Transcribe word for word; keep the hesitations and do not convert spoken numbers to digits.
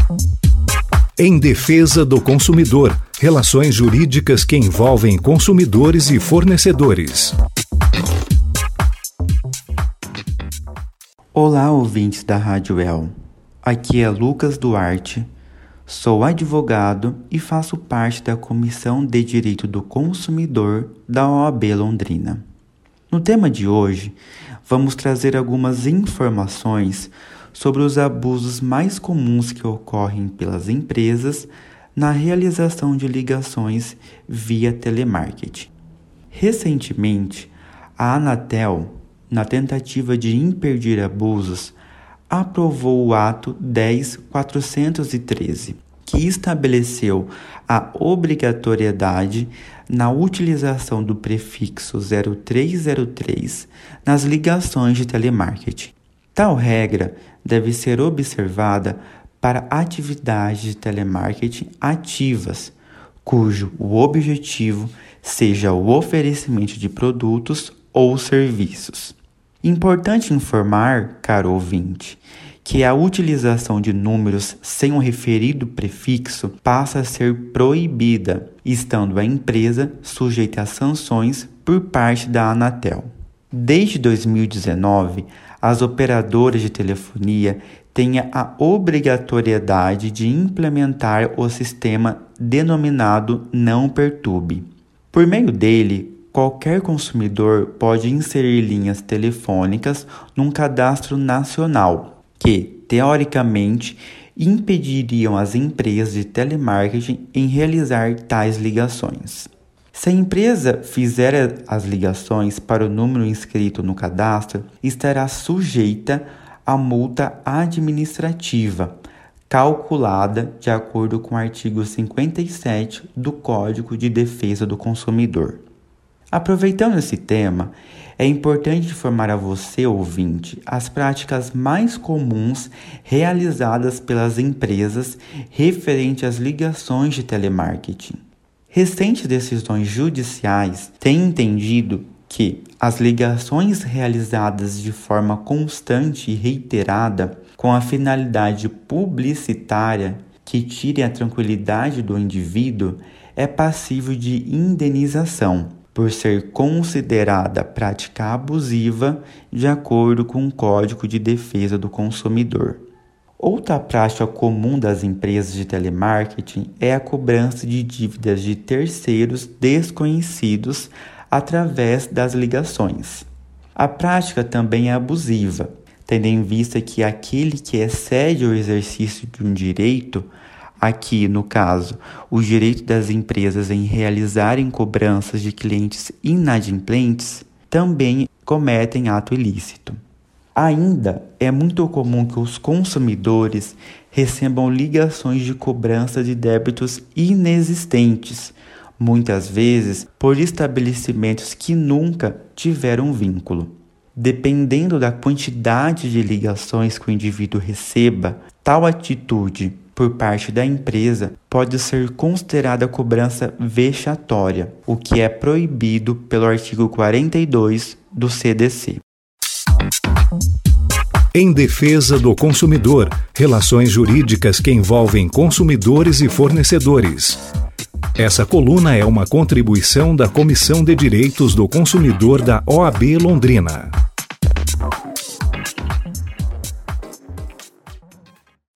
Em defesa do consumidor, relações jurídicas que envolvem consumidores e fornecedores. Olá, ouvintes da Rádio El. Aqui é Lucas Duarte, sou advogado e faço parte da Comissão de Direito do Consumidor da O A B Londrina. No tema de hoje, vamos trazer algumas informações sobre os abusos mais comuns que ocorrem pelas empresas na realização de ligações via telemarketing. Recentemente, a Anatel, na tentativa de impedir abusos, aprovou o Ato dez mil quatrocentos e treze, que estabeleceu a obrigatoriedade na utilização do prefixo zero três zero três nas ligações de telemarketing. Tal regra deve ser observada para atividades de telemarketing ativas, cujo o objetivo seja o oferecimento de produtos ou serviços. Importante informar, caro ouvinte, que a utilização de números sem o referido prefixo passa a ser proibida, estando a empresa sujeita a sanções por parte da Anatel. Desde dois mil e dezenove, as operadoras de telefonia têm a obrigatoriedade de implementar o sistema denominado Não Perturbe. Por meio dele, qualquer consumidor pode inserir linhas telefônicas num cadastro nacional, que, teoricamente, impediriam as empresas de telemarketing em realizar tais ligações. Se a empresa fizer as ligações para o número inscrito no cadastro, estará sujeita a multa administrativa, calculada de acordo com o artigo cinquenta e sete do Código de Defesa do Consumidor. Aproveitando esse tema, é importante informar a você, ouvinte, as práticas mais comuns realizadas pelas empresas referente às ligações de telemarketing. Recentes decisões judiciais têm entendido que as ligações realizadas de forma constante e reiterada com a finalidade publicitária que tire a tranquilidade do indivíduo é passível de indenização, por ser considerada prática abusiva de acordo com o Código de Defesa do Consumidor. Outra prática comum das empresas de telemarketing é a cobrança de dívidas de terceiros desconhecidos através das ligações. A prática também é abusiva, tendo em vista que aquele que excede o exercício de um direito, aqui no caso, o direito das empresas em realizarem cobranças de clientes inadimplentes, também cometem ato ilícito. Ainda é muito comum que os consumidores recebam ligações de cobrança de débitos inexistentes, muitas vezes por estabelecimentos que nunca tiveram vínculo. Dependendo da quantidade de ligações que o indivíduo receba, tal atitude por parte da empresa pode ser considerada cobrança vexatória, o que é proibido pelo artigo quarenta e dois do C D C. Em defesa do consumidor, relações jurídicas que envolvem consumidores e fornecedores. Essa coluna é uma contribuição da Comissão de Direitos do Consumidor da O A B Londrina.